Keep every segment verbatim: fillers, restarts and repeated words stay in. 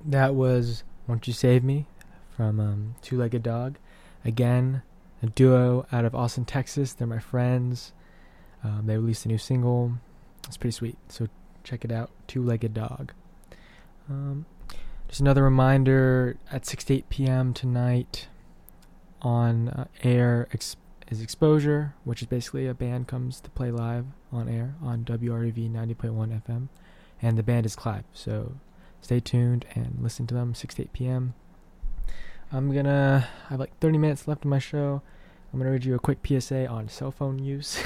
That was Won't You Save Me from um, Two-Legged Dog. Again, a duo out of Austin, Texas. They're my friends. Um, they released a new single. It's pretty sweet, so check it out, Two-Legged Dog. Um, just another reminder, at six to eight p.m. tonight on uh, air ex- is Exposure, which is basically a band comes to play live on air on W R E V ninety point one F M, and the band is Clive, so stay tuned and listen to them, six to eight p.m. I'm gonna I have like thirty minutes left of my show. I'm gonna read you a quick P S A on cell phone use.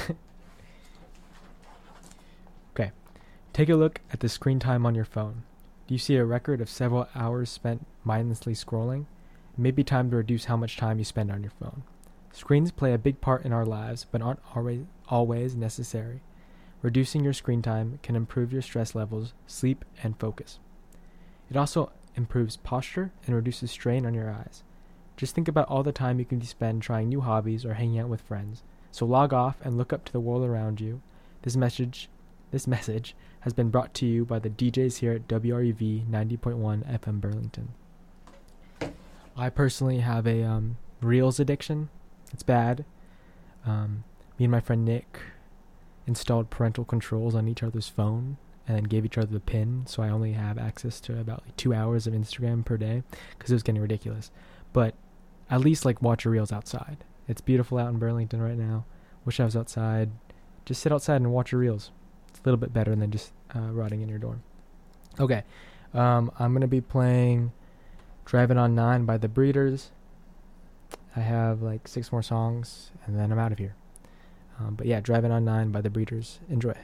Okay, take a look at the screen time on your phone. Do you see a record of several hours spent mindlessly scrolling? It may be time to reduce how much time you spend on your phone. Screens play a big part in our lives, but aren't always always necessary. Reducing your screen time can improve your stress levels, sleep, and focus. It also improves posture and reduces strain on your eyes. Just think about all the time you can spend trying new hobbies or hanging out with friends. So log off and look up to the world around you. This message, this message has been brought to you by the D Js here at W R E V ninety point one F M Burlington. I personally have a um, Reels addiction. It's bad. Um, me and my friend Nick installed parental controls on each other's phone and then gave each other the pin, so I only have access to about like two hours of Instagram per day because it was getting ridiculous. But at least like watch your Reels outside. It's beautiful out in Burlington right now. Wish I was outside. Just sit outside and watch your Reels. It's a little bit better than just uh, rotting in your dorm. Okay, um, I'm going to be playing Driving on nine by The Breeders. I have like six more songs, and then I'm out of here. Um, but yeah, Driving on nine by The Breeders. Enjoy.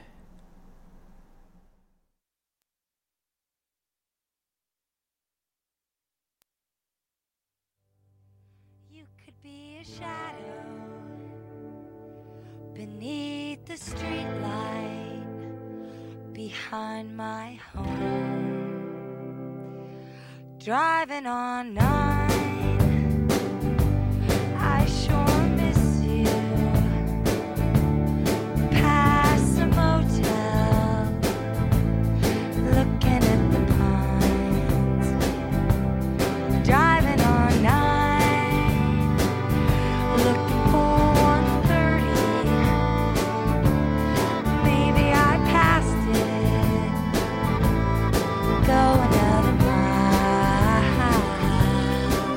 You could be a shadow beneath the streetlight behind my home. Driving on nine, I sure miss you. Past the motel, looking at the pines. Driving on nine, looking for one thirty. Maybe I passed it. Go another mile.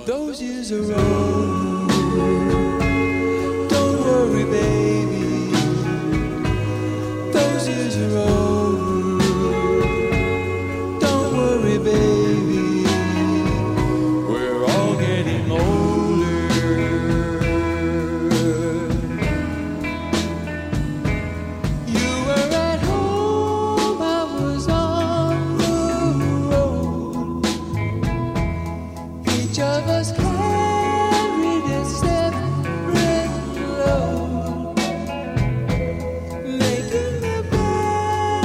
Those years are over. Don't worry, baby. Those years are over. Don't worry, baby. We're all getting older. You were at home, I was on the road. Each of us carried a separate load, making the best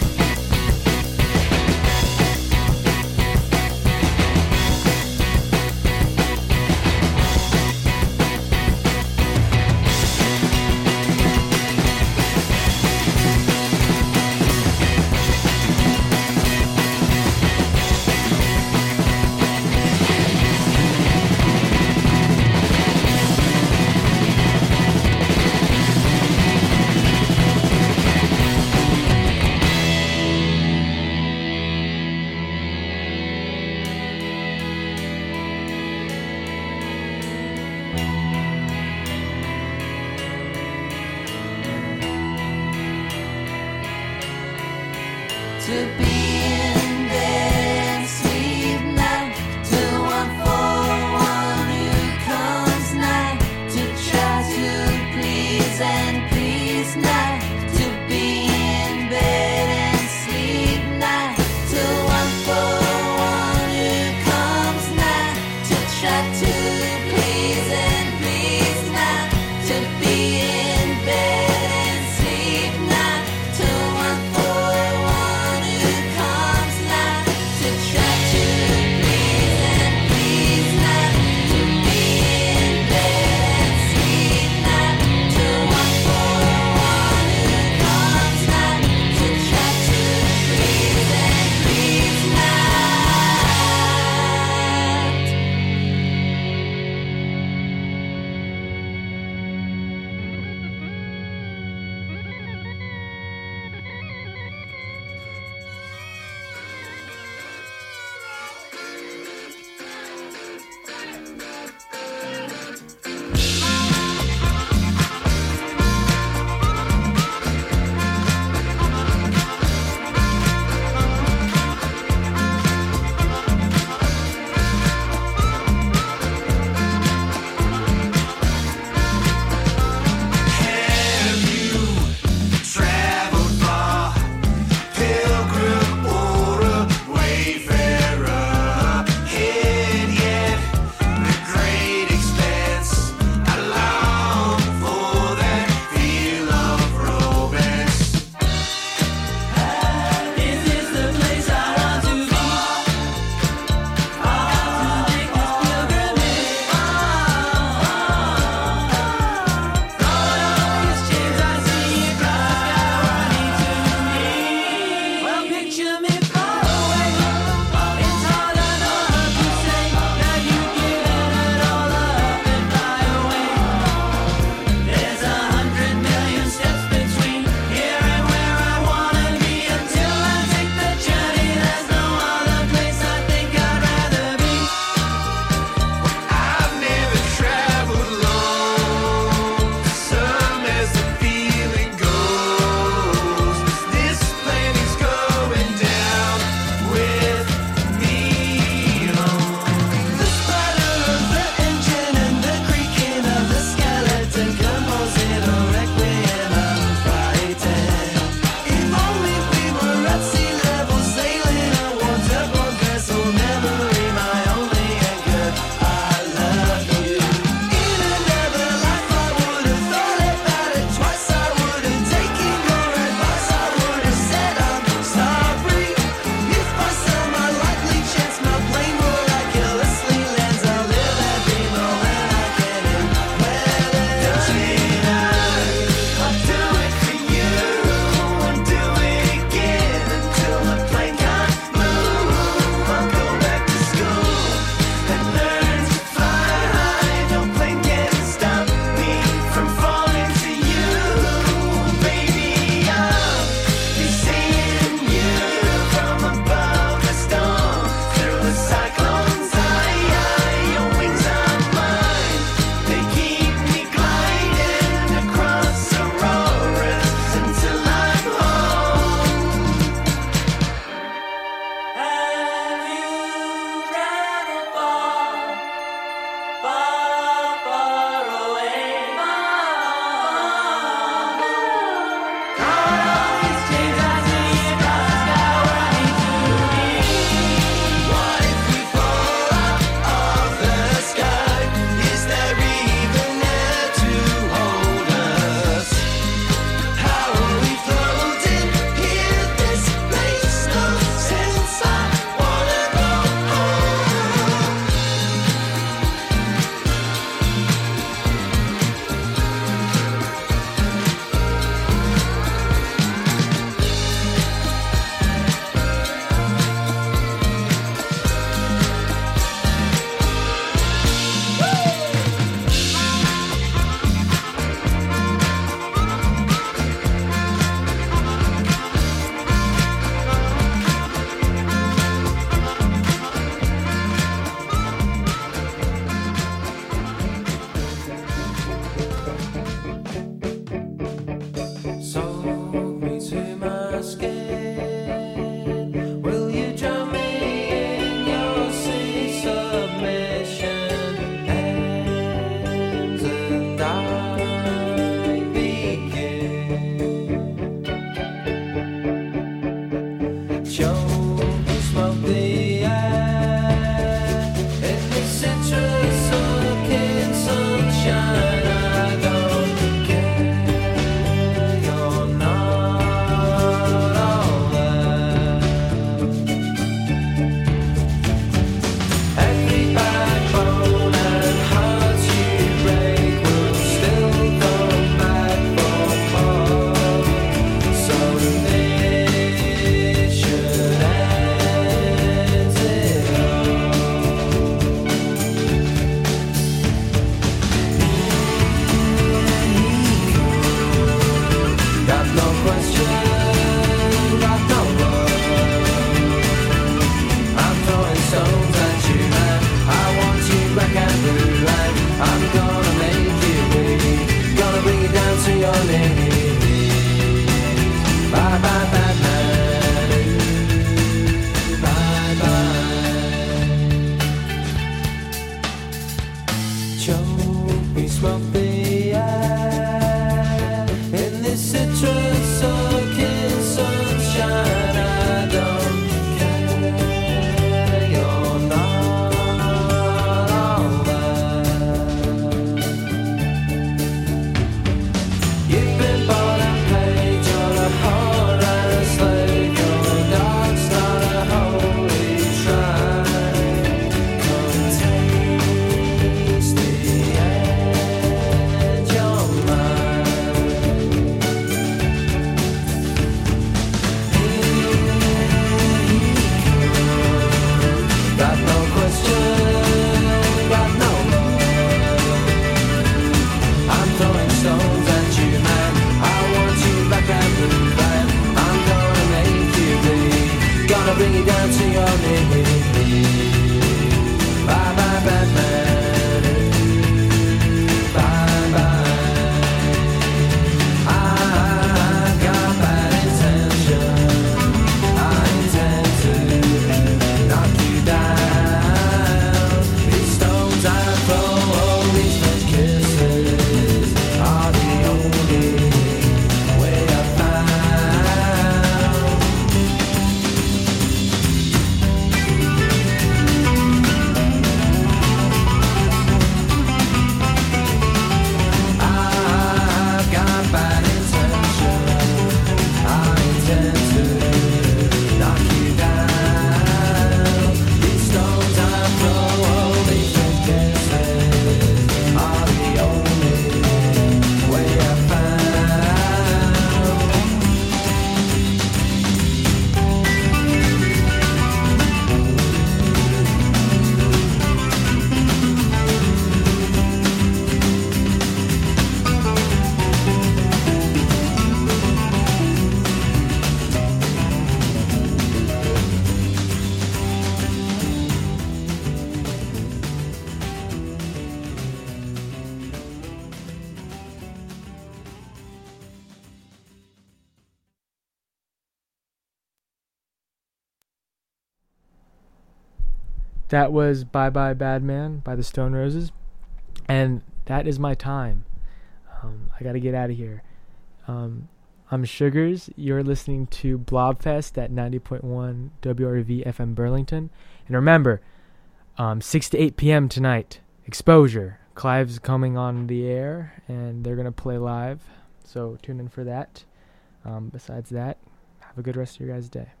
That was Bye Bye Bad Man by the Stone Roses. And that is my time. Um, I got to get out of here. Um, I'm Sugars. You're listening to Blobfest at ninety point one W R V F M Burlington. And remember, um, six to eight p.m. tonight, Exposure. Clive's coming on the air, and they're going to play live. So tune in for that. Um, besides that, have a good rest of your guys' day.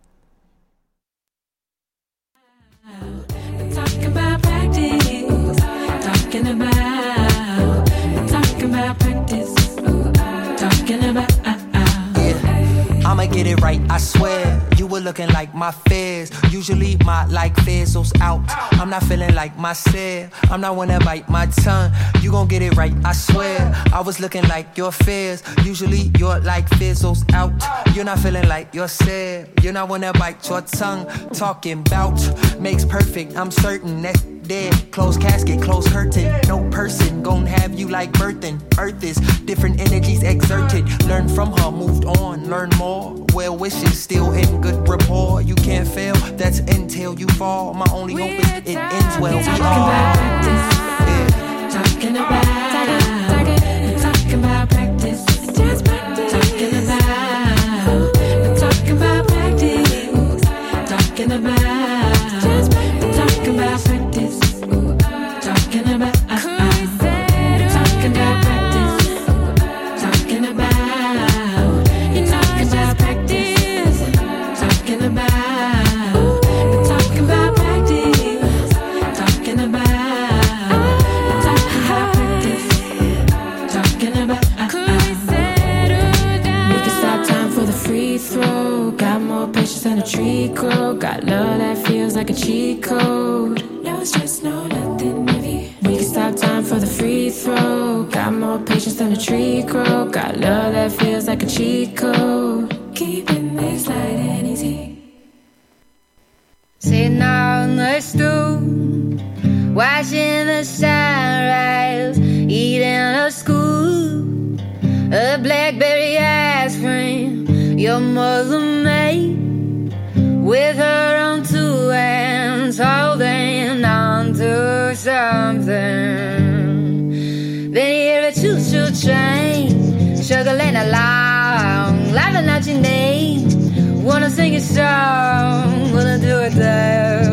Talking about practice, talking about, talking about practice, talking about. I'ma get it right, I swear. You were looking like my fears. Usually my like fizzles out. I'm not feeling like myself. I'm not wanna bite my tongue. You gon' get it right, I swear. I was looking like your fears. Usually your like fizzles out. You're not feeling like yourself. You're not wanna bite your tongue. Talking bout makes perfect. I'm certain that's dead. Closed casket, closed curtain. No person gon' have you like birthing. Earth is different energies exerted. Learn from her, moved on, learn more. Well wishes still in good rapport. You can't fail, that's until you fall. My only hope is it ends well. We Talking about practice, talking about, talking about practice, just practice. Talking about, talking about practice, talking about, just practice. Talking about practice, talking about, talking about practice, talking about, talking about practice, talking about, talking about practice, talking about, talking about practice, talking about. We can stop time for the free throw. Got more patience than a tree crow. Got love that feels like a cheat code. No stress, no nothing heavy. We can stop time for the free throw. Got more patience than a tree crow. Got love that feels like a cheat code. Keeping this light and easy. Sitting on the stool, watching the sunrise, eating a scoop of blackberry ice cream your mother made with her own two hands, holding on to something. Then you hear a choo-choo train struggling along, laughing out your name. Wanna sing a song, wanna do it there.